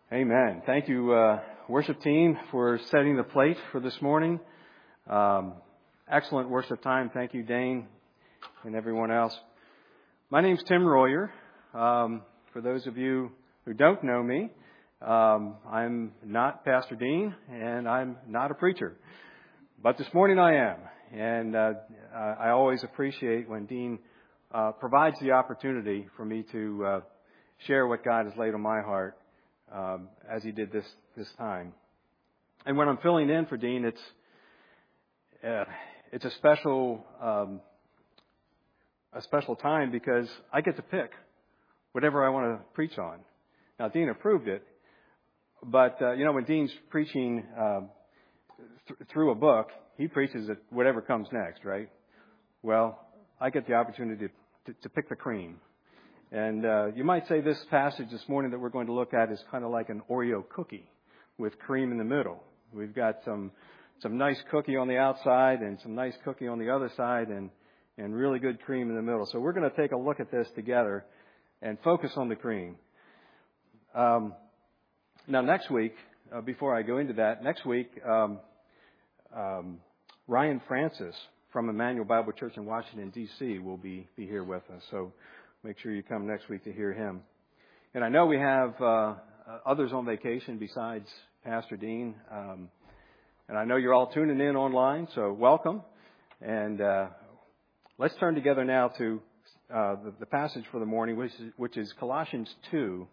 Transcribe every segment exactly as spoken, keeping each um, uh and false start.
Amen. Thank you, uh, worship team, for setting the plate for this morning. Um, excellent worship time. Thank you, Dane, and everyone else. My name's Tim Royer. Um, for those of you who don't know me, um, I'm not Pastor Dean, and I'm not a preacher. But this morning I am. And uh, I always appreciate when Dean uh, provides the opportunity for me to uh, share what God has laid on my heart. Um, as he did this this time. And when I'm filling in for Dean, it's uh, it's a special um, a special time because I get to pick whatever I want to preach on. Now, Dean approved it, but uh, you know, when Dean's preaching uh, th- through a book, he preaches it whatever comes next, right? Well, I get the opportunity to, to, to pick the cream. And uh, you might say this passage this morning that we're going to look at is kind of like an Oreo cookie with cream in the middle. We've got some some nice cookie on the outside and some nice cookie on the other side and, and really good cream in the middle. So we're going to take a look at this together and focus on the cream. Um, now, next week, uh, before I go into that, next week, um, um, Ryan Francis from Emmanuel Bible Church in Washington, D C will be, be here with us. So make sure you come next week to hear him. And I know we have uh, others on vacation besides Pastor Dean. Um, and I know you're all tuning in online, so welcome. And uh, let's turn together now to uh, the, the passage for the morning, which is, which is Colossians two,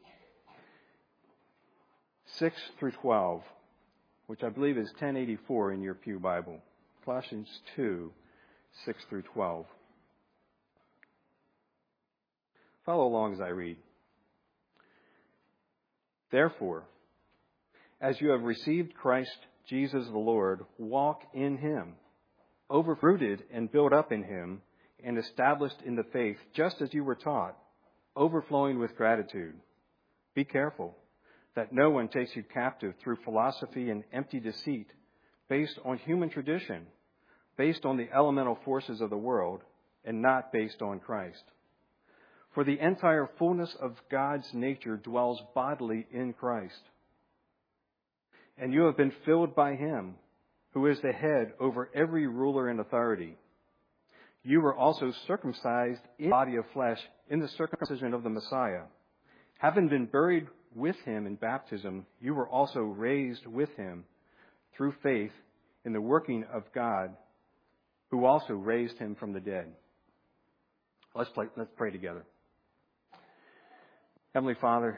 six through twelve, which I believe is ten eighty-four in your Pew Bible. Colossians two, six through twelve. Follow along as I read. Therefore, as you have received Christ Jesus the Lord, walk in him, overrooted and built up in him, and established in the faith, just as you were taught, overflowing with gratitude. Be careful that no one takes you captive through philosophy and empty deceit, based on human tradition, based on the elemental forces of the world, and not based on Christ. For the entire fullness of God's nature dwells bodily in Christ. And you have been filled by him, who is the head over every ruler and authority. You were also circumcised in the body of flesh in the circumcision of the Messiah. Having been buried with him in baptism, you were also raised with him through faith in the working of God, who also raised him from the dead. Let's, play, let's pray together. Heavenly Father,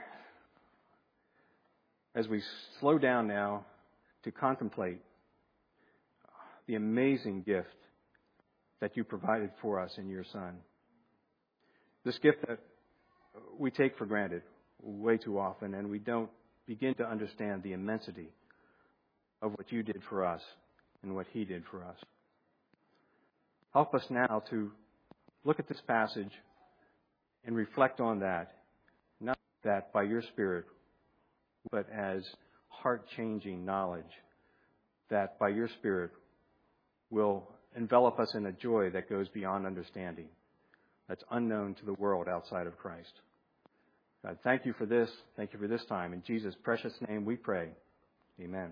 as we slow down now to contemplate the amazing gift that you provided for us in your Son, this gift that we take for granted way too often, and we don't begin to understand the immensity of what you did for us and what he did for us. Help us now to look at this passage and reflect on that. Not that by your Spirit, but as heart-changing knowledge that by your Spirit will envelop us in a joy that goes beyond understanding, that's unknown to the world outside of Christ. God, thank you for this. Thank you for this time. In Jesus' precious name we pray. Amen.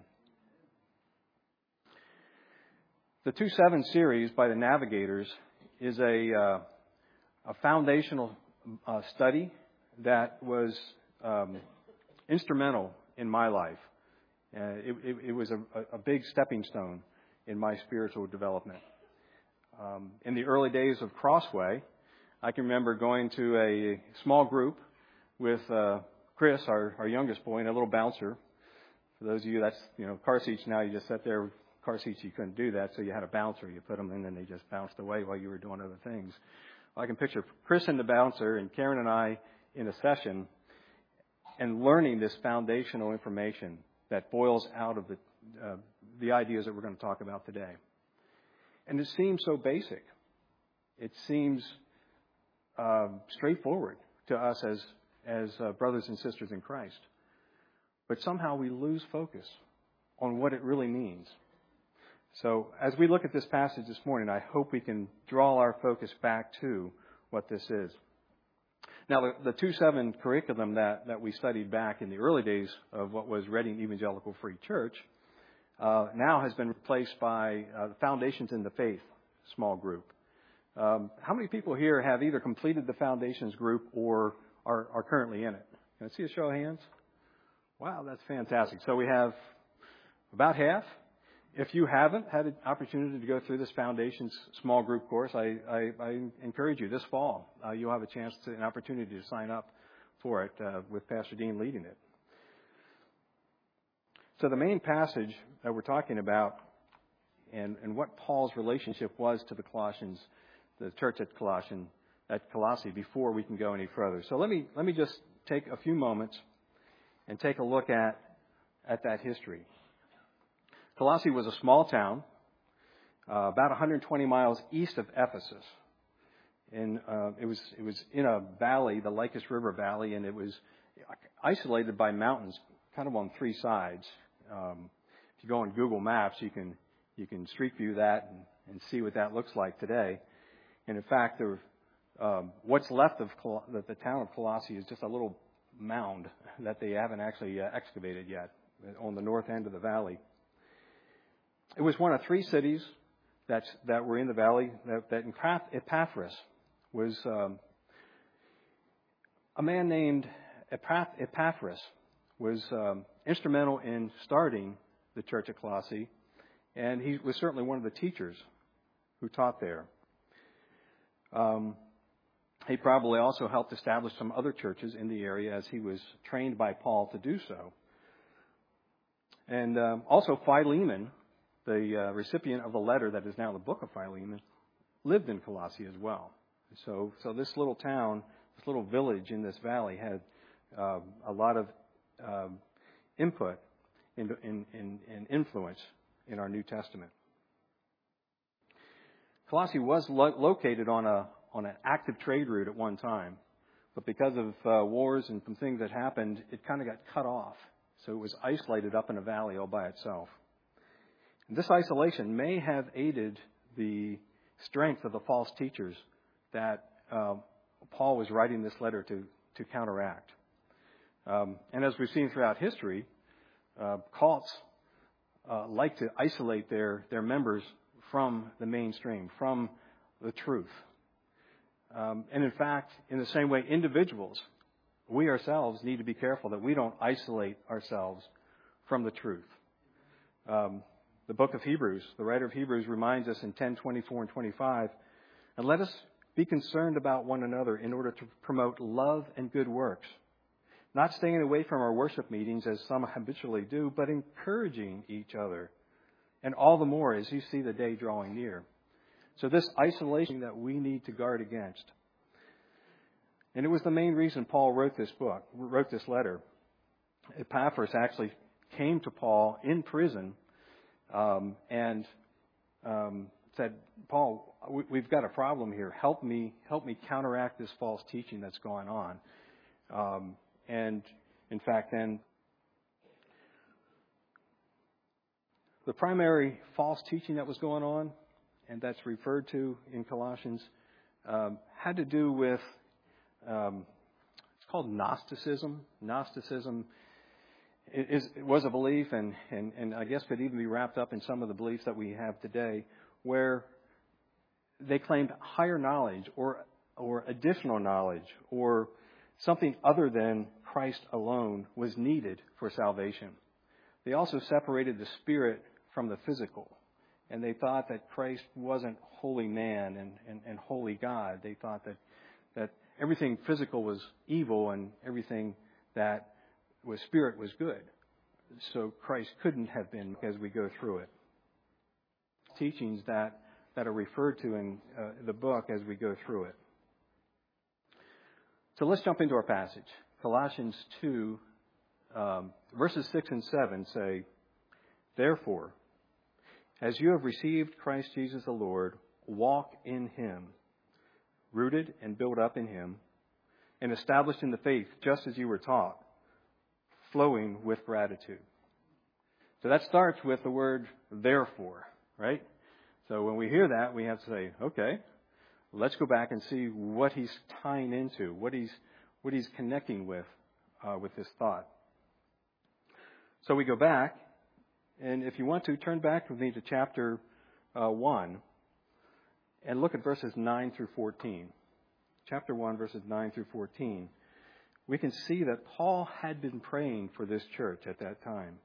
The two seven series by the Navigators is a, uh, a foundational uh, study that was um, instrumental in my life. Uh, it, it, it was a, a big stepping stone in my spiritual development. Um, in the early days of Crossway, I can remember going to a small group with uh, Chris, our, our youngest boy, and a little bouncer. For those of you, that's, you know, car seats now, you just sat there. Car seats, you couldn't do that, so you had a bouncer. You put them in, and they just bounced away while you were doing other things. I can picture Chris and the bouncer and Karen and I in a session and learning this foundational information that boils out of the uh, the ideas that we're going to talk about today. And it seems so basic. It seems uh, straightforward to us as as uh, brothers and sisters in Christ. But somehow we lose focus on what it really means. So as we look at this passage this morning, I hope we can draw our focus back to what this is. Now, the, the two seven curriculum that, that we studied back in the early days of what was Reading Evangelical Free Church uh, now has been replaced by uh, Foundations in the Faith small group. Um, how many people here have either completed the Foundations group or are, are currently in it? Can I see a show of hands? Wow, that's fantastic. So we have about half. If you haven't had an opportunity to go through this Foundations small group course, I, I, I encourage you this fall. Uh, you'll have a chance to, an opportunity to sign up for it uh, with Pastor Dean leading it. So the main passage that we're talking about and, and what Paul's relationship was to the Colossians, the church at Colossian, at Colossae, before we can go any further. So let me let me just take a few moments and take a look at at that history. Colossae was a small town, uh, about one hundred twenty miles east of Ephesus. And uh, it was it was in a valley, the Lycus River Valley, and it was isolated by mountains, kind of on three sides. Um, if you go on Google Maps, you can you can street view that and, and see what that looks like today. And in fact, there, um, what's left of Col- the, the town of Colossae is just a little mound that they haven't actually uh, excavated yet on the north end of the valley. It was one of three cities that's, that were in the valley that, that Epaphras was um, a man named Epaphras was um, instrumental in starting the church at Colossae, and he was certainly one of the teachers who taught there. Um, he probably also helped establish some other churches in the area as he was trained by Paul to do so. And um, also Philemon, the uh, recipient of the letter that is now the book of Philemon, lived in Colossae as well. So, so this little town, this little village in this valley had uh, a lot of um, input in, in, in, in influence in our New Testament. Colossae was lo- located on a on an active trade route at one time, but because of uh, wars and some things that happened, it kind of got cut off. So it was isolated up in a valley all by itself. And this isolation may have aided the strength of the false teachers that uh, Paul was writing this letter to, to counteract. Um, and as we've seen throughout history, uh, cults uh, like to isolate their, their members from the mainstream, from the truth. Um, and in fact, in the same way, individuals, we ourselves need to be careful that we don't isolate ourselves from the truth. Um, the book of Hebrews, the writer of Hebrews reminds us in ten, twenty-four, and twenty-five, and let us be concerned about one another in order to promote love and good works, not staying away from our worship meetings as some habitually do, but encouraging each other, and all the more as you see the day drawing near. So this isolation that we need to guard against. And it was the main reason Paul wrote this book, wrote this letter. Epaphras actually came to Paul in prison um, and um, said, Paul, we, we've got a problem here. Help me, help me counteract this false teaching that's going on. Um, and in fact, then the primary false teaching that was going on, and that's referred to in Colossians, um, had to do with, um, it's called Gnosticism. Gnosticism is, was a belief, and, and, and I guess could even be wrapped up in some of the beliefs that we have today, where they claimed higher knowledge or or additional knowledge or something other than Christ alone was needed for salvation. They also separated the spirit from the physical. And they thought that Christ wasn't holy man and, and, and holy God. They thought that, that everything physical was evil and everything that was spirit was good. So Christ couldn't have been as we go through it. Teachings that, that are referred to in uh, the book as we go through it. So let's jump into our passage. Colossians two, um, verses six and seven say, Therefore, as you have received Christ Jesus the Lord, walk in Him, rooted and built up in Him, and established in the faith just as you were taught, flowing with gratitude. So that starts with the word therefore, right? So when we hear that, we have to say, okay, let's go back and see what he's tying into, what he's what he's connecting with uh, with this thought. So we go back, and if you want to, turn back with me to chapter uh, one and look at verses nine through fourteen. Chapter one, verses nine through fourteen. We can see that Paul had been praying for this church at that time.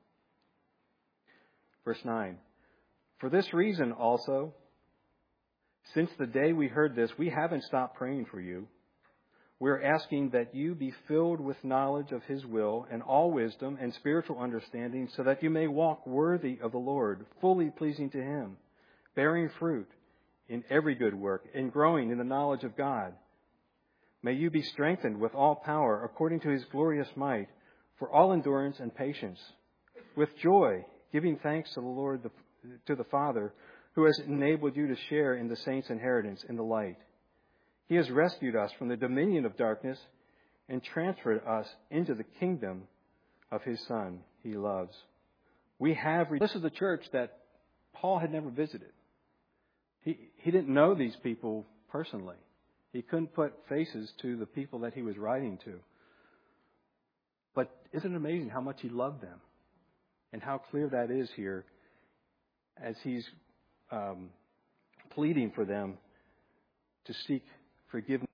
Verse nine. For this reason also, since the day we heard this, we haven't stopped praying for you. We're asking that you be filled with knowledge of His will and all wisdom and spiritual understanding, so that you may walk worthy of the Lord, fully pleasing to Him, bearing fruit in every good work and growing in the knowledge of God. May you be strengthened with all power according to His glorious might, for all endurance and patience, with joy, giving thanks to the Lord, the, to the Father, who has enabled you to share in the saints' inheritance in the light. He has rescued us from the dominion of darkness and transferred us into the kingdom of His Son He loves. We have, this is the church that Paul had never visited. He, he didn't know these people personally. He couldn't put faces to the people that he was writing to. But isn't it amazing how much he loved them? And how clear that is here as he's um, pleading for them to seek forgiveness.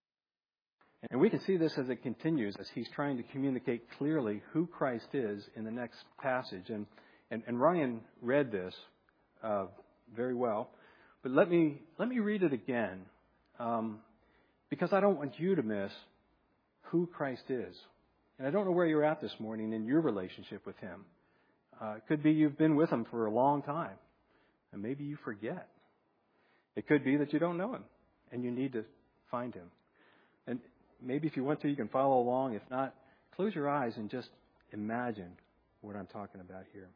And we can see this as it continues, as he's trying to communicate clearly who Christ is in the next passage. And, and, and Ryan read this uh, very well. But let me, let me read it again. Um, because I don't want you to miss who Christ is. And I don't know where you're at this morning in your relationship with Him. Uh, it could be you've been with Him for a long time, and maybe you forget. It could be that you don't know Him, and you need to find Him. And maybe if you want to, you can follow along. If not, close your eyes and just imagine what I'm talking about here.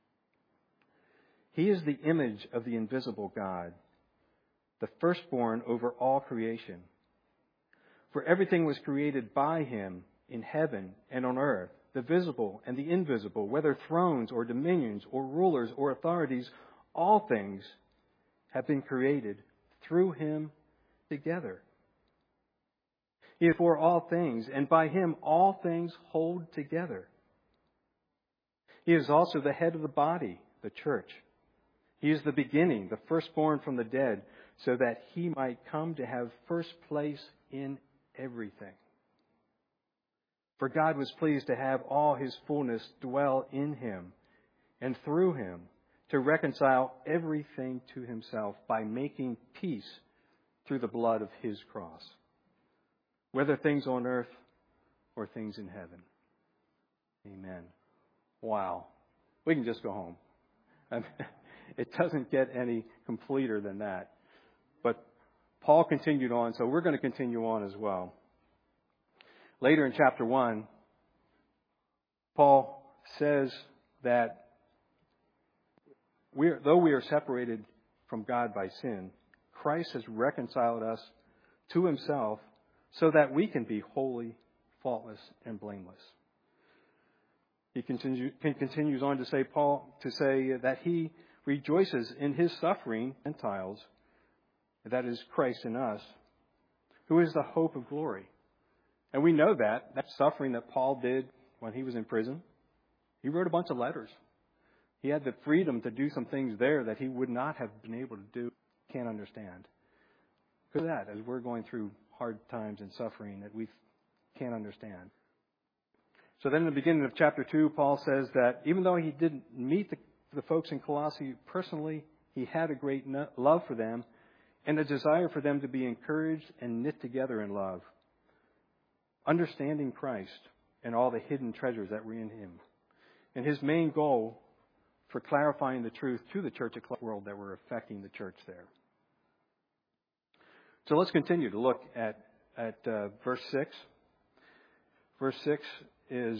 He is the image of the invisible God, the firstborn over all creation. For everything was created by Him in heaven and on earth, the visible and the invisible, whether thrones or dominions or rulers or authorities, all things have been created through Him together. He is for all things, and by Him all things hold together. He is also the head of the body, the church. He is the beginning, the firstborn from the dead, so that He might come to have first place in everything. For God was pleased to have all His fullness dwell in Him, and through Him to reconcile everything to Himself by making peace through the blood of His cross, whether things on earth or things in heaven. Amen. Wow. We can just go home. I mean, it doesn't get any completer than that. But Paul continued on, so we're going to continue on as well. Later in chapter one, Paul says that we are, though we are separated from God by sin, Christ has reconciled us to Himself so that we can be holy, faultless, and blameless. He continue, continues on to say, Paul, to say that he rejoices in His suffering, Gentiles, that is Christ in us, who is the hope of glory. And we know that, that suffering that Paul did when he was in prison. He wrote a bunch of letters. He had the freedom to do some things there that he would not have been able to do. Can't understand. Because of that, as we're going through hard times and suffering that we can't understand. So then in the beginning of chapter two, Paul says that even though he didn't meet the, the folks in Colossae personally, he had a great love for them and a desire for them to be encouraged and knit together in love, understanding Christ and all the hidden treasures that were in Him, and his main goal for clarifying the truth to the church of the world that were affecting the church there. So let's continue to look at, at uh, verse six. Verse six is,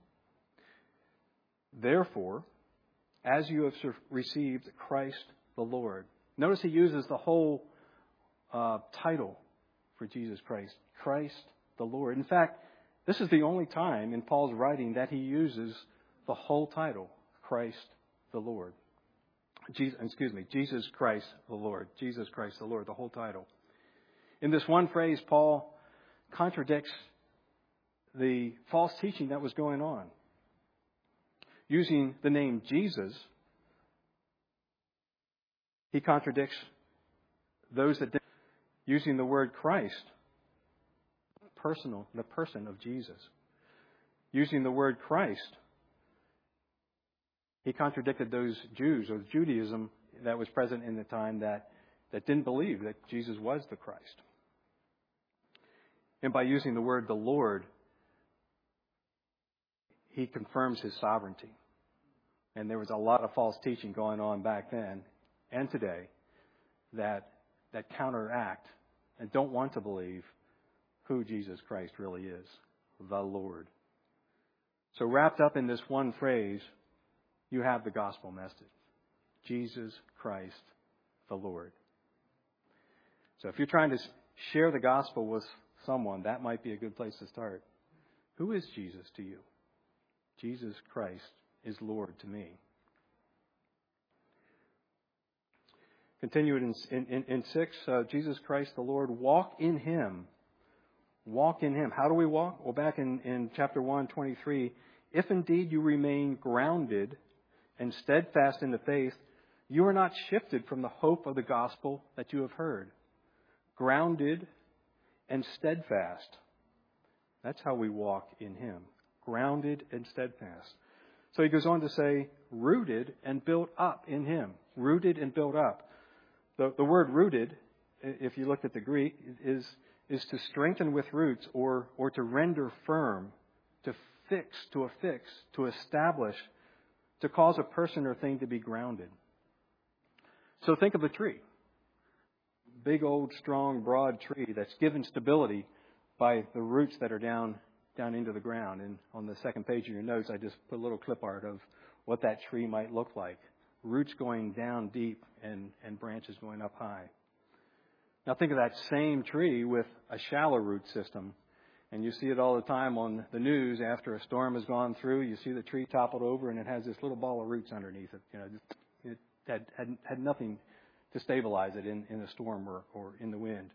therefore, as you have received Christ the Lord. Notice he uses the whole uh, title for Jesus Christ, Christ the Lord. In fact, this is the only time in Paul's writing that he uses the whole title, Christ the Lord. Jesus, excuse me, Jesus Christ the Lord. Jesus Christ the Lord, the whole title. In this one phrase, Paul contradicts the false teaching that was going on. Using the name Jesus, he contradicts those that did. Using the word Christ, personal, the person of Jesus. Using the word Christ, he contradicted those Jews or Judaism that was present in the time that, that didn't believe that Jesus was the Christ. And by using the word the Lord, he confirms his sovereignty. And there was a lot of false teaching going on back then and today that that counteract and don't want to believe who Jesus Christ really is, the Lord. So wrapped up in this one phrase, you have the gospel message. Jesus Christ, the Lord. So if you're trying to share the gospel with someone, that might be a good place to start. Who is Jesus to you? Jesus Christ is Lord to me. Continue in, in, in six, uh, Jesus Christ the Lord, walk in Him. Walk in Him. How do we walk? Well, back in, in chapter one, twenty-three, if indeed you remain grounded and steadfast in the faith, you are not shifted from the hope of the gospel that you have heard. Grounded and steadfast. That's how we walk in Him. Grounded and steadfast. So he goes on to say, rooted and built up in Him. Rooted and built up. The, the word rooted, if you look at the Greek, is, is to strengthen with roots or, or to render firm, to fix, to affix, to establish, to cause a person or thing to be grounded. So think of a tree. Big old, strong, broad tree that's given stability by the roots that are down down into the ground. And on the second page of your notes, I just put a little clip art of what that tree might look like. Roots going down deep and, and branches going up high. Now think of that same tree with a shallow root system. And you see it all the time on the news after a storm has gone through. You see the tree toppled over and it has this little ball of roots underneath it. You know, it had, had, had nothing to stabilize it in, in a storm or, or in the wind.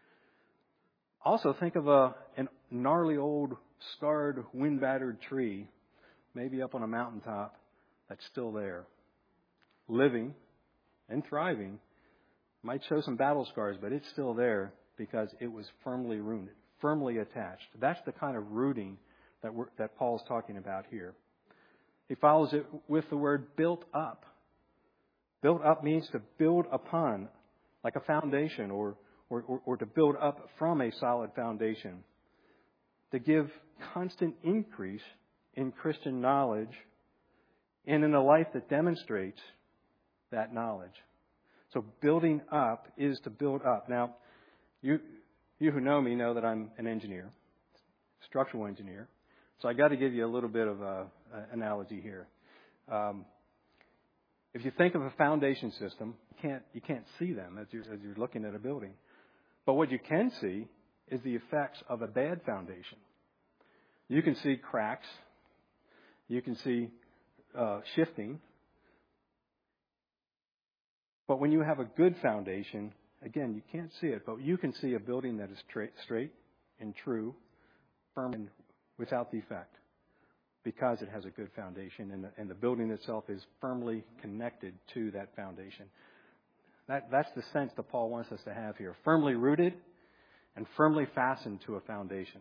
Also think of a an gnarly old scarred wind-battered tree, maybe up on a mountaintop, that's still there. Living and thriving. Might show some battle scars, but it's still there because it was firmly rooted, firmly attached. That's the kind of rooting that we're, that Paul's talking about here. He follows it with the word built up. Built up means to build upon, like a foundation, or, or, or, or to build up from a solid foundation. To give constant increase in Christian knowledge and in a life that demonstrates that knowledge. So building up is to build up. Now, you you who know me know that I'm an engineer, structural engineer. So I got to give you a little bit of a, a analogy here. Um, if you think of a foundation system, you can't you can't see them as you're, as you're looking at a building. But what you can see is the effects of a bad foundation. You can see cracks. You can see uh, shifting. But when you have a good foundation, again, you can't see it, but you can see a building that is tra- straight and true, firm and without defect, because it has a good foundation, and the, and the building itself is firmly connected to that foundation. That, that's the sense that Paul wants us to have here. Firmly rooted and firmly fastened to a foundation.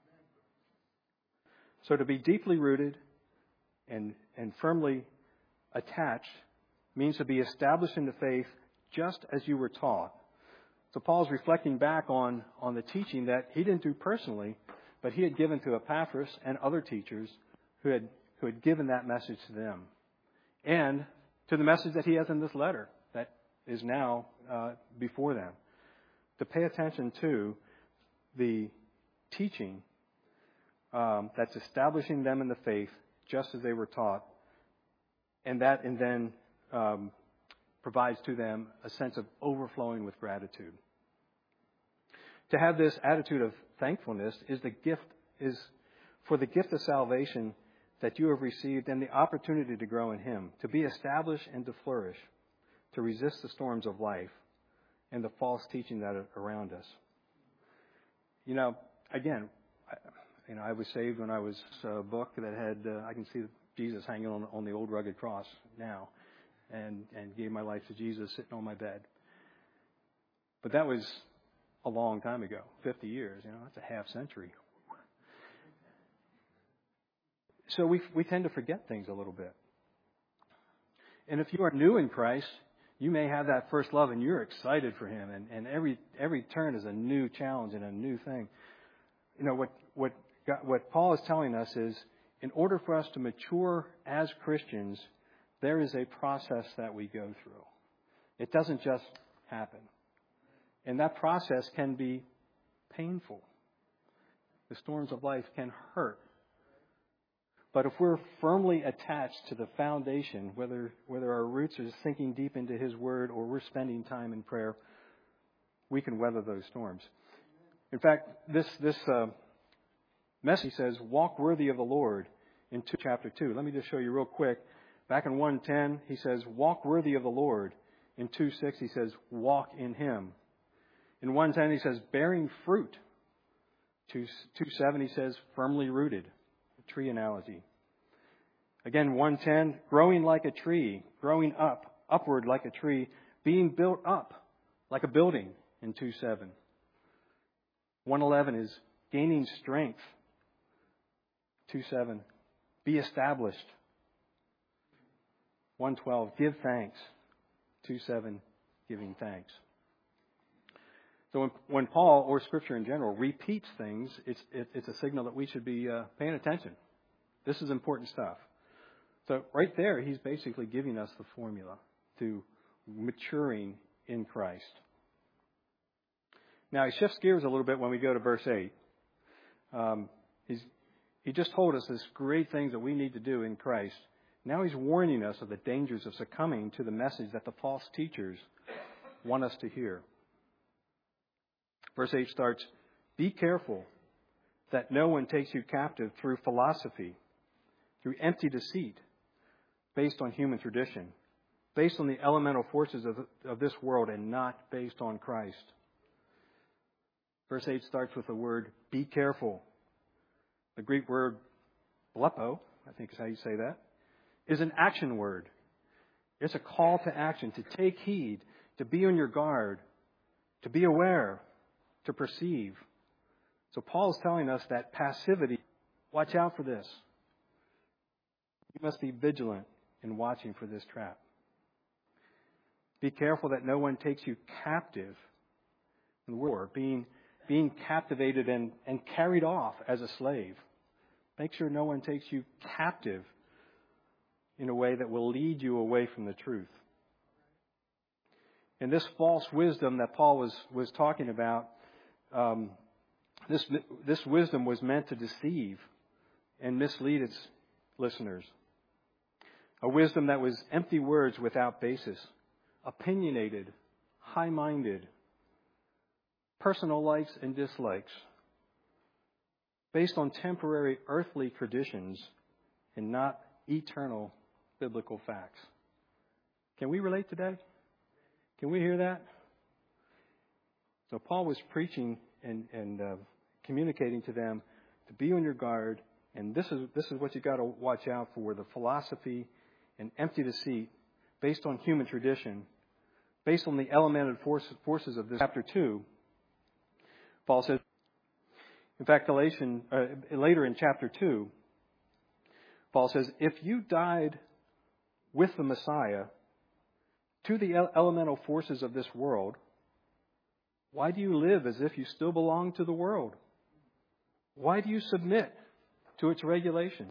So to be deeply rooted and, and firmly attached means to be established in the faith just as you were taught. So Paul's reflecting back on, on the teaching that he didn't do personally, but he had given to Epaphras and other teachers who had, who had given that message to them. And to the message that he has in this letter that is now uh, before them. To pay attention to the teaching um, that's establishing them in the faith just as they were taught. And that and then um, provides to them a sense of overflowing with gratitude. To have this attitude of thankfulness is the gift is for the gift of salvation that you have received and the opportunity to grow in Him, to be established and to flourish, to resist the storms of life and the false teaching that are around us. You know, again, you know, I was saved when I was a book that had, uh, I can see Jesus hanging on, on the old rugged cross now, and, and gave my life to Jesus sitting on my bed. But that was a long time ago, fifty years, you know, that's a half century. So we we tend to forget things a little bit. And if you are new in Christ, you may have that first love and you're excited for Him, and, and every every turn is a new challenge and a new thing. You know, what what God, what Paul is telling us is, in order for us to mature as Christians, there is a process that we go through. It doesn't just happen. And that process can be painful. The storms of life can hurt. But if we're firmly attached to the foundation, whether whether our roots are sinking deep into His Word or we're spending time in prayer, we can weather those storms. In fact, this this uh, message says, "Walk worthy of the Lord," in two, chapter two. Let me just show you real quick. Back in one ten, he says, "Walk worthy of the Lord." In two six, he says, "Walk in Him." In one ten, he says, "Bearing fruit." two seven, he says, "Firmly rooted." A tree analogy. Again, one ten, "Growing like a tree," growing up, upward like a tree, being built up like a building in two seven. one eleven is gaining strength. two seven, be established. one twelve, give thanks. two seven, giving thanks. So when, when Paul, or Scripture in general, repeats things, it's, it, it's a signal that we should be uh, paying attention. This is important stuff. So right there, he's basically giving us the formula to maturing in Christ. Now, he shifts gears a little bit when we go to verse eight. Um, he's, he just told us this great things that we need to do in Christ. Now he's warning us of the dangers of succumbing to the message that the false teachers want us to hear. Verse eight starts, "Be careful that no one takes you captive through philosophy, through empty deceit, based on human tradition, based on the elemental forces of, of this world, and not based on Christ." Verse eight starts with the word, "be careful." The Greek word, blepo, I think is how you say that, is an action word. It's a call to action, to take heed, to be on your guard, to be aware, to perceive. So Paul is telling us that passivity, watch out for this. You must be vigilant in watching for this trap. Be careful that no one takes you captive in war, being, being captivated and, and carried off as a slave. Make sure no one takes you captive in a way that will lead you away from the truth. And this false wisdom that Paul was, was talking about, um, this, this wisdom was meant to deceive and mislead its listeners. A wisdom that was empty words without basis, opinionated, high-minded, personal likes and dislikes, based on temporary earthly traditions and not eternal biblical facts. Can we relate today? Can we hear that? So Paul was preaching and, and uh, communicating to them to be on your guard, and this is this is what you got to watch out for: the philosophy and empty deceit based on human tradition, based on the elemental forces, forces of this. Chapter two, Paul says, in fact, Galatians, uh, later in chapter two, Paul says, "If you died with the Messiah to the elemental forces of this world, why do you live as if you still belong to the world? Why do you submit to its regulations?"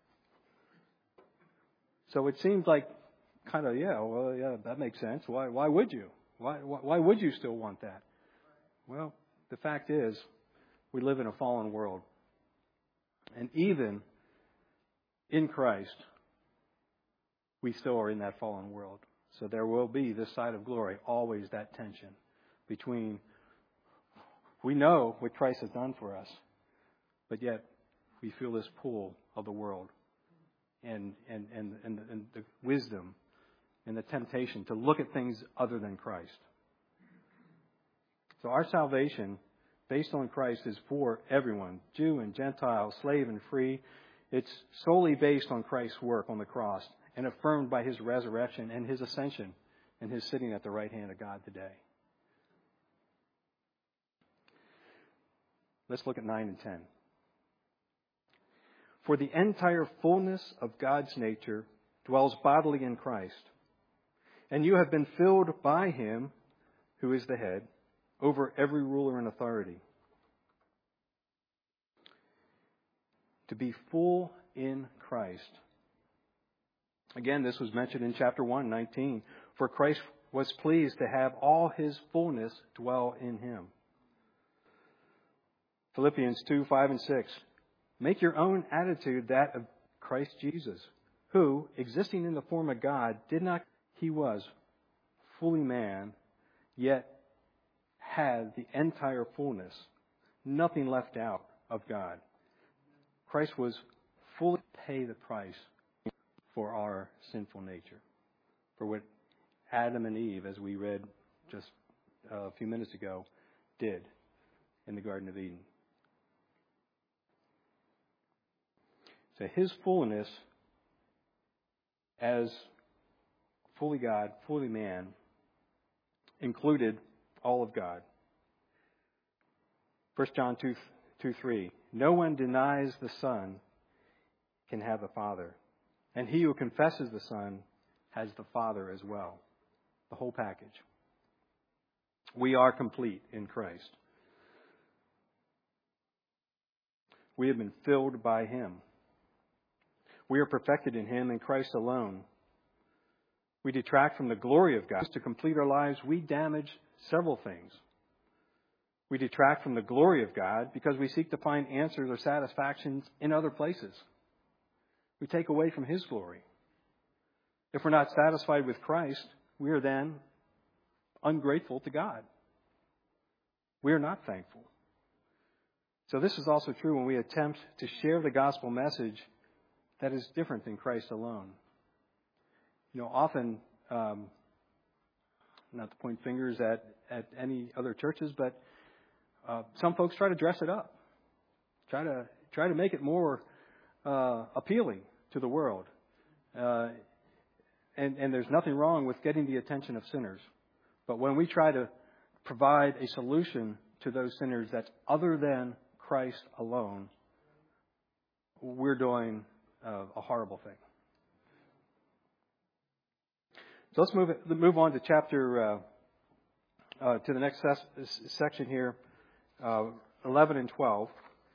So it seems like kind of, yeah, well, yeah, that makes sense. Why, why would you? Why, why, why would you still want that? Well, the fact is, we live in a fallen world. And even in Christ, we still are in that fallen world. So there will be this side of glory, always that tension between, we know what Christ has done for us, but yet we feel this pull of the world and, and, and, and, and the wisdom and the temptation to look at things other than Christ. So our salvation based on Christ is for everyone, Jew and Gentile, slave and free. It's solely based on Christ's work on the cross and affirmed by his resurrection and his ascension and his sitting at the right hand of God today. Let's look at nine and ten. For the entire fullness of God's nature dwells bodily in Christ, and you have been filled by him, who is the head, over every ruler and authority. To be full in Christ. Again, this was mentioned in chapter one, nineteen. For Christ was pleased to have all his fullness dwell in him. Philippians two, five and six. Make your own attitude that of Christ Jesus, who, existing in the form of God, did not, he was fully man, yet had the entire fullness, nothing left out of God. Christ was fully pay the price for our sinful nature, for what Adam and Eve, as we read just a few minutes ago, did in the Garden of Eden. So his fullness as fully God, fully man, included all of God. First John two, two, three. No one denies the Son can have the Father. And he who confesses the Son has the Father as well. The whole package. We are complete in Christ. We have been filled by him. We are perfected in him and Christ alone. We detract from the glory of God. To complete our lives, we damage several things. We detract from the glory of God because we seek to find answers or satisfactions in other places. We take away from his glory. If we're not satisfied with Christ, we are then ungrateful to God. We are not thankful. So this is also true when we attempt to share the gospel message that is different than Christ alone. You know, often, um, not to point fingers at, at any other churches, but uh, some folks try to dress it up, try to try to make it more uh, appealing to the world. Uh, and, and there's nothing wrong with getting the attention of sinners. But when we try to provide a solution to those sinners that's other than Christ alone, we're doing uh, a horrible thing. So let's move it, move on to chapter uh, uh, to the next ses- section here, uh, eleven and twelve.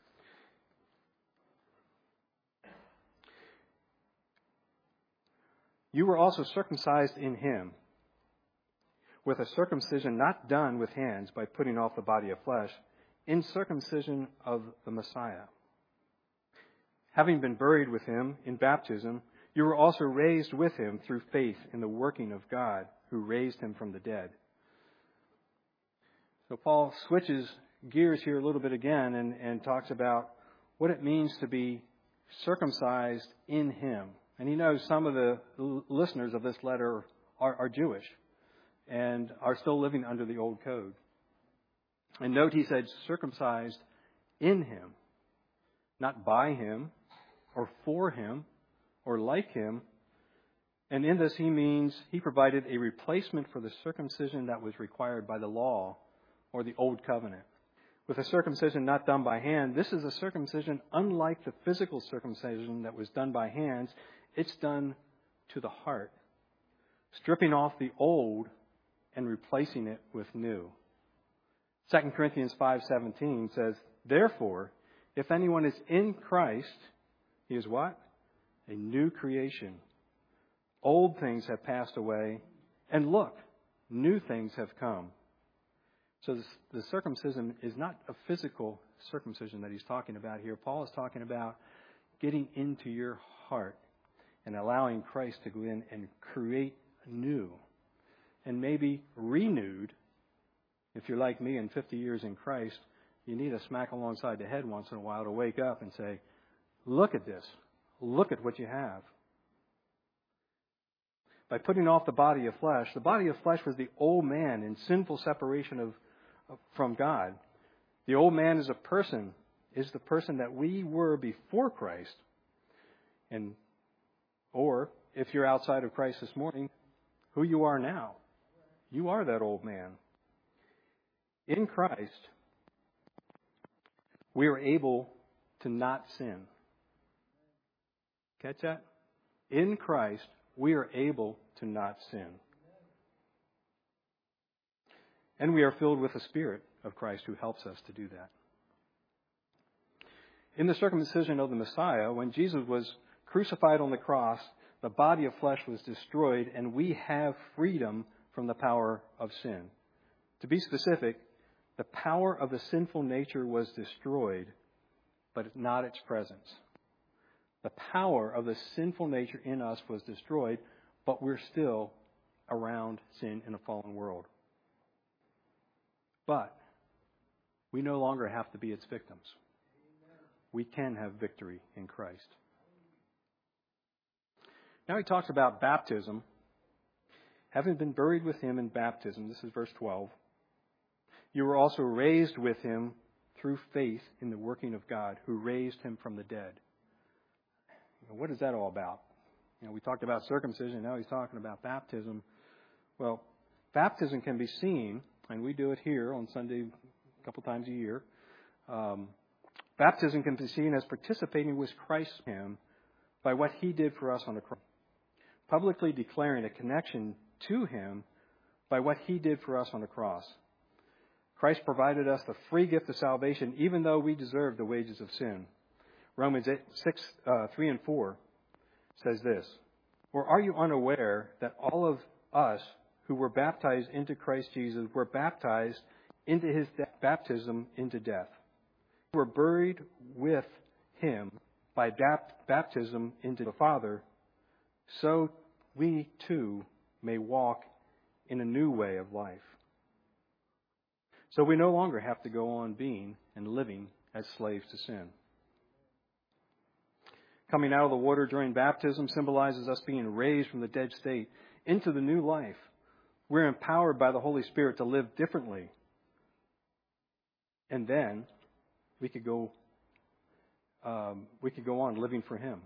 You were also circumcised in him, with a circumcision not done with hands by putting off the body of flesh, in circumcision of the Messiah. Having been buried with him in baptism, you were also raised with him through faith in the working of God, who raised him from the dead. So Paul switches gears here a little bit again and, and talks about what it means to be circumcised in him. And he knows some of the l- listeners of this letter are, are Jewish and are still living under the old code. And note he said circumcised in him, not by him or for him or like him. And in this he means he provided a replacement for the circumcision that was required by the law or the old covenant. With a circumcision not done by hand, this is a circumcision unlike the physical circumcision that was done by hands. It's done to the heart, stripping off the old and replacing it with new. Second Corinthians five seventeen says, therefore, if anyone is in Christ, he is what? A new creation. Old things have passed away, and look, new things have come. So this, the circumcision is not a physical circumcision that he's talking about here. Paul is talking about getting into your heart and allowing Christ to go in and create new and maybe renewed. If you're like me and fifty years in Christ, you need a smack alongside the head once in a while to wake up and say, look at this. Look at what you have. By putting off the body of flesh, the body of flesh was the old man in sinful separation of, of from God. The old man is a person, is the person that we were before Christ. And, or, if you're outside of Christ this morning, who you are now. You are that old man. In Christ, we are able to not sin. Catch that? In Christ, we are able to not sin. And we are filled with the Spirit of Christ who helps us to do that. In the circumcision of the Messiah, when Jesus was crucified on the cross, the body of flesh was destroyed, and we have freedom from the power of sin. To be specific, the power of the sinful nature was destroyed, but not its presence. The power of the sinful nature in us was destroyed, but we're still around sin in a fallen world. But we no longer have to be its victims. We can have victory in Christ. Now he talks about baptism. Having been buried with him in baptism, this is verse twelve, you were also raised with him through faith in the working of God who raised him from the dead. You know, what is that all about? You know, we talked about circumcision, now he's talking about baptism. Well, baptism can be seen, and we do it here on Sunday a couple times a year. Um, baptism can be seen as participating with Christ in him by what he did for us on the cross. Publicly declaring a connection to him by what he did for us on the cross. Christ provided us the free gift of salvation, even though we deserve the wages of sin. Romans eight, six, uh, three and four says this, or are you unaware that all of us who were baptized into Christ Jesus were baptized into his de- baptism into death? We were buried with him by bap- baptism into the Father, so we too may walk in a new way of life. So we no longer have to go on being and living as slaves to sin. Coming out of the water during baptism symbolizes us being raised from the dead state into the new life. We're empowered by the Holy Spirit to live differently. And then we could go, um, we could go on living for him.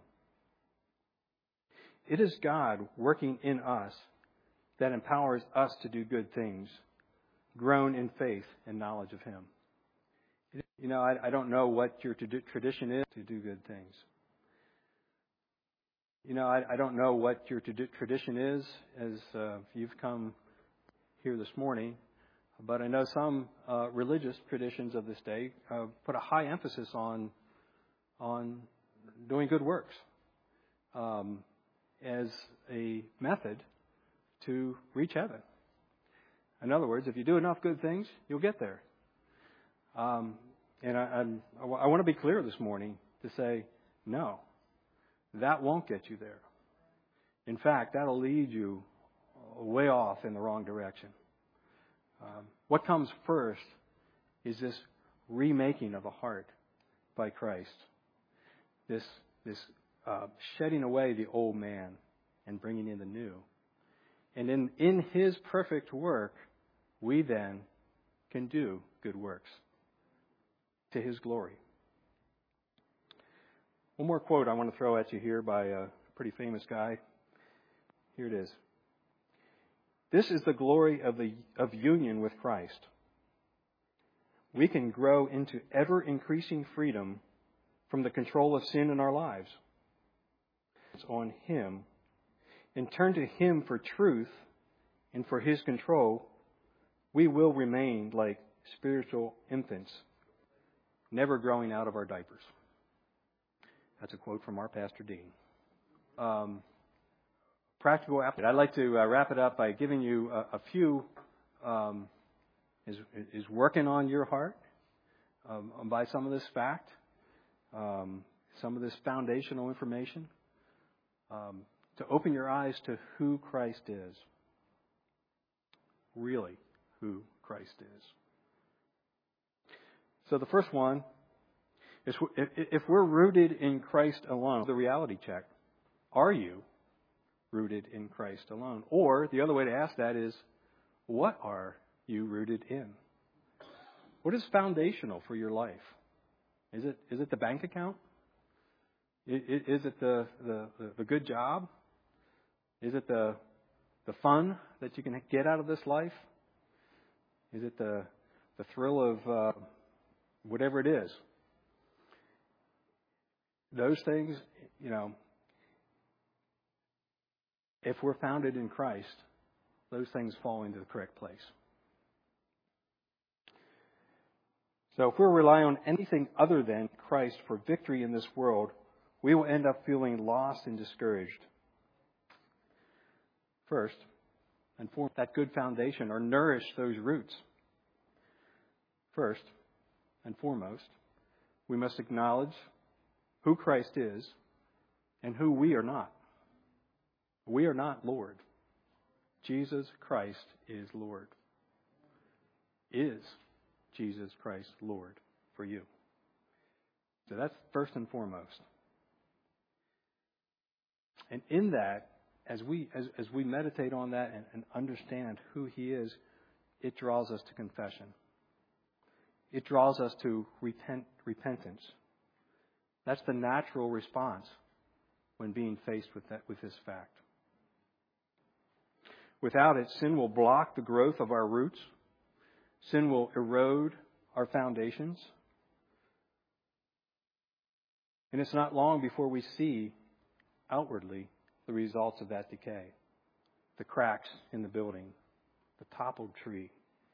It is God working in us that empowers us to do good things, grown in faith and knowledge of him. You know, I, I don't know what your tradition is to do good things. You know, I, I don't know what your tradition is as uh, you've come here this morning, but I know some uh, religious traditions of this day uh, put a high emphasis on on doing good works um, as a method to reach heaven. In other words, if you do enough good things, you'll get there. Um, and I, I'm, I want to be clear this morning to say, no, that won't get you there. In fact, that'll lead you way off in the wrong direction. Um, what comes first is this remaking of the heart by Christ. This, this uh, shedding away the old man and bringing in the new. And in, in his perfect work, we then can do good works to his glory. One more quote I want to throw at you here by a pretty famous guy. Here it is. This is the glory of the of union with Christ. We can grow into ever-increasing freedom from the control of sin in our lives. It's on him and turn to him for truth and for his control. We will remain like spiritual infants, never growing out of our diapers. That's a quote from our Pastor Dean. Um, practical. I'd like to uh, wrap it up by giving you a, a few um, is is working on your heart um, by some of this fact, um, some of this foundational information, um, to open your eyes to who Christ is. Really, who Christ is. So the first one is if we're rooted in Christ alone, the reality check. Are you rooted in Christ alone? Or the other way to ask that is, what are you rooted in? What is foundational for your life? Is it is it the bank account? Is it the, the, the good job? Is it the the fun that you can get out of this life? Is it the the thrill of uh, whatever it is? Those things, you know, if we're founded in Christ, those things fall into the correct place. So if we rely on anything other than Christ for victory in this world, we will end up feeling lost and discouraged. First, and form that good foundation or nourish those roots. First and foremost, we must acknowledge who Christ is and who we are not. We are not Lord. Jesus Christ is Lord. Is Jesus Christ Lord for you? So that's first and foremost. And in that, as we as, as we meditate on that and, and understand who He is, it draws us to confession. It draws us to repent, repentance. That's the natural response when being faced with that with this fact. Without it, sin will block the growth of our roots. Sin will erode our foundations. And it's not long before we see outwardly the results of that decay. The cracks in the building, the toppled tree.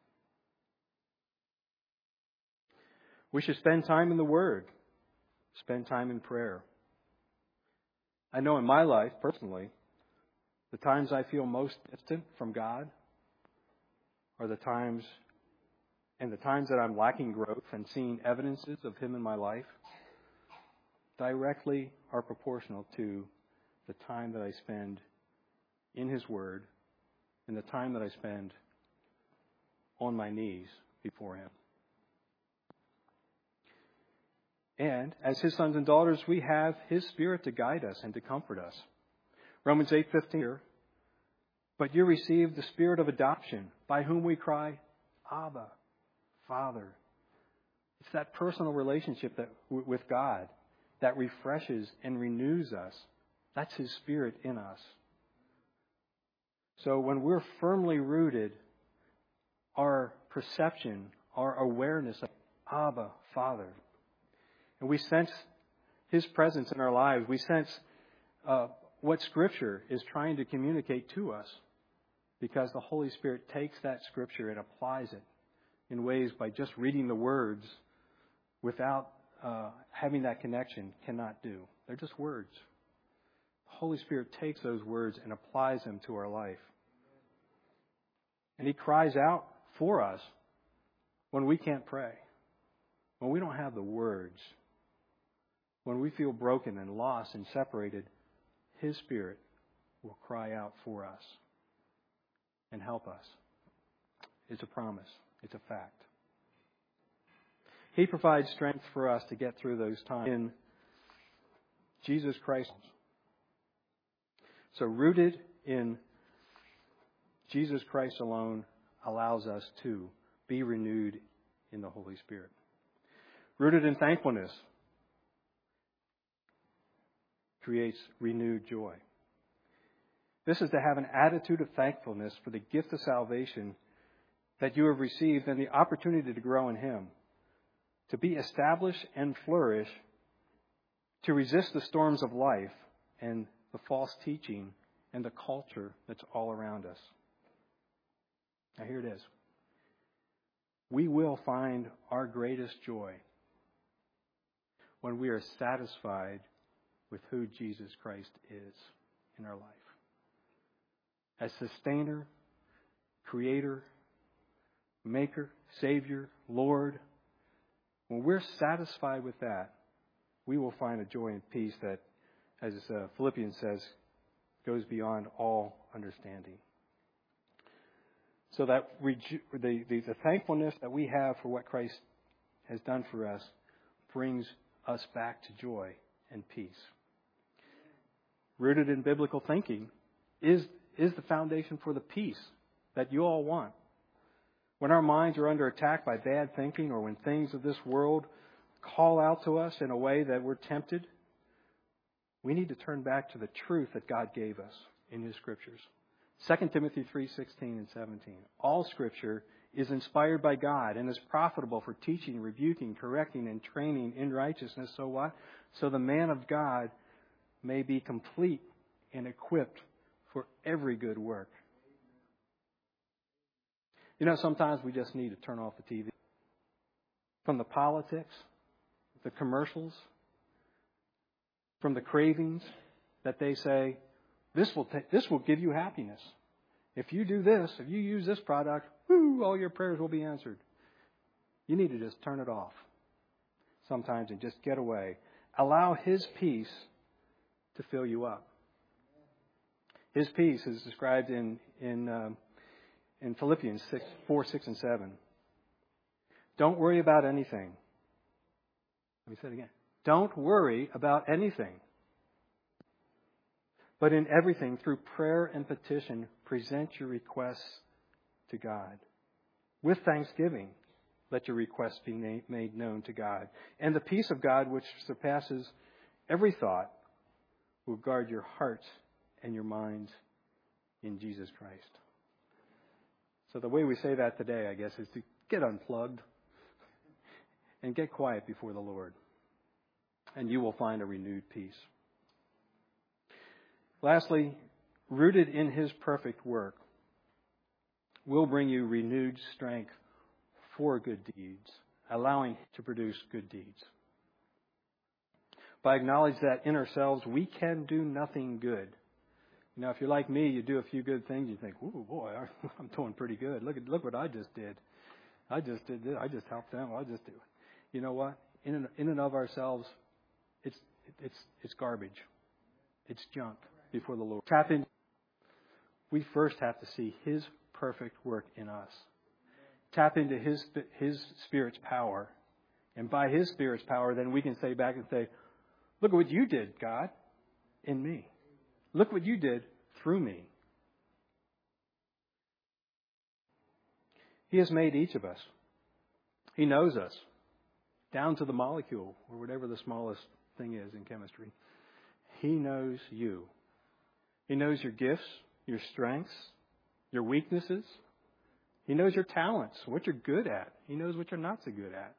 We should spend time in the Word. Spend time in prayer. I know in my life, personally, the times I feel most distant from God are the times, and the times that I'm lacking growth and seeing evidences of Him in my life directly are proportional to the time that I spend in His Word and the time that I spend on my knees before Him. And as His sons and daughters, we have His Spirit to guide us and to comfort us. Romans eight fifteen. But you received the Spirit of adoption, by whom we cry, Abba, Father. It's that personal relationship that with God that refreshes and renews us. That's His Spirit in us. So when we're firmly rooted, our perception, our awareness of Abba, Father, and we sense His presence in our lives, we sense uh, what Scripture is trying to communicate to us, because the Holy Spirit takes that Scripture and applies it in ways by just reading the words without uh, having that connection cannot do. They're just words. The Holy Spirit takes those words and applies them to our life. And He cries out for us when we can't pray, when we don't have the words, when we feel broken and lost and separated. His Spirit will cry out for us and help us. It's a promise. It's a fact. He provides strength for us to get through those times in Jesus Christ. So rooted in Jesus Christ alone allows us to be renewed in the Holy Spirit. Rooted in thankfulness creates renewed joy. This is to have an attitude of thankfulness for the gift of salvation that you have received and the opportunity to grow in Him, to be established and flourish, to resist the storms of life and the false teaching and the culture that's all around us. Now here it is. We will find our greatest joy when we are satisfied with who Jesus Christ is in our life. As sustainer, creator, maker, savior, Lord, when we're satisfied with that, we will find a joy and peace that, as uh, Philippians says, goes beyond all understanding. So that reju- the, the, the thankfulness that we have for what Christ has done for us brings us back to joy and peace. Rooted in biblical thinking is, is the foundation for the peace that you all want. When our minds are under attack by bad thinking, or when things of this world call out to us in a way that we're tempted, we need to turn back to the truth that God gave us in His Scriptures. Second Timothy three sixteen and seventeen. All Scripture is inspired by God and is profitable for teaching, rebuking, correcting, and training in righteousness. So what? So the man of God may be complete and equipped for every good work. You know, sometimes we just need to turn off the T V. From the politics, the commercials, from the cravings that they say, this will ta- this will give you happiness. If you do this, if you use this product, whoo, all your prayers will be answered. You need to just turn it off sometimes and just get away. Allow His peace to fill you up. His peace is described in in um, in Philippians six, four, six, and seven. Don't worry about anything. Let me say it again. Don't worry about anything. But in everything, through prayer and petition, present your requests to God. With thanksgiving, let your requests be made known to God. And the peace of God, which surpasses every thought, will guard your hearts and your minds in Jesus Christ. So the way we say that today, I guess, is to get unplugged and get quiet before the Lord. And you will find a renewed peace. Lastly, rooted in His perfect work will bring you renewed strength for good deeds, allowing Him to produce good deeds. By acknowledging that in ourselves we can do nothing good. You know, if you're like me, you do a few good things, you think, "Ooh, boy, I'm doing pretty good. Look at look what I just did. I just did this. I just helped them. I just do it." You know what? In and, in and of ourselves, it's it's it's garbage. It's junk before the Lord. Tap in. We first have to see His perfect work in us. Tap into His His Spirit's power, and by His Spirit's power, then we can say back and say, "Look at what you did, God, in me. Look what you did through me." He has made each of us. He knows us, down to the molecule, or whatever the smallest thing is in chemistry. He knows you. He knows your gifts, your strengths, your weaknesses. He knows your talents, what you're good at. He knows what you're not so good at.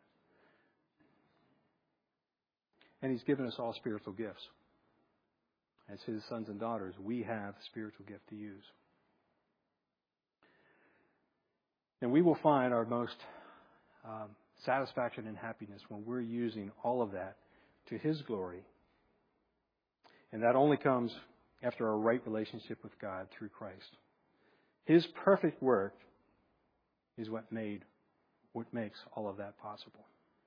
And He's given us all spiritual gifts. As His sons and daughters, we have a spiritual gift to use. And we will find our most um, satisfaction and happiness when we're using all of that to His glory. And that only comes after our right relationship with God through Christ. His perfect work is what made, what makes all of that possible.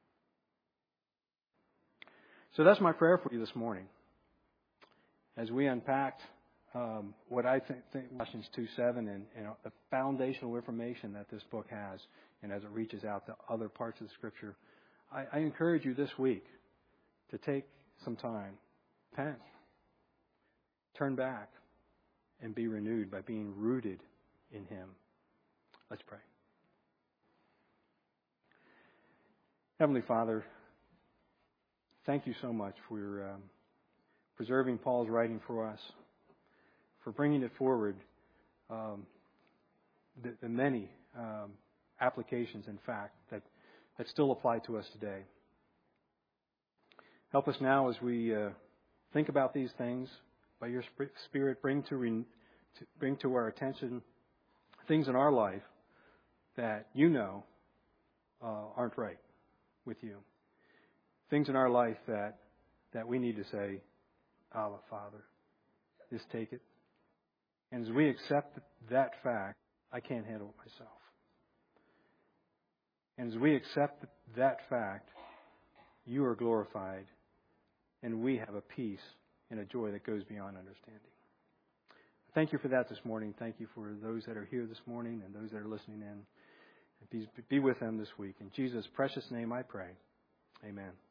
So that's my prayer for you this morning. As we unpacked um, what I think, think Colossians two seven and, and the foundational information that this book has, and as it reaches out to other parts of the Scripture, I, I encourage you this week to take some time, repent, turn back, and be renewed by being rooted in Him. Let's pray. Heavenly Father, thank you so much for um, preserving Paul's writing for us, for bringing it forward, um, the, the many um, applications, in fact, that, that still apply to us today. Help us now as we uh, think about these things. By your Spirit, bring to, re- to bring to our attention things in our life that you know uh, aren't right with you. Things in our life that that we need to say, "Abba, Father, just take it." And as we accept that fact, I can't handle it myself. And as we accept that fact, you are glorified, and we have a peace and a joy that goes beyond understanding. Thank you for that this morning. Thank you for those that are here this morning and those that are listening in. Be, be with them this week. In Jesus' precious name I pray. Amen.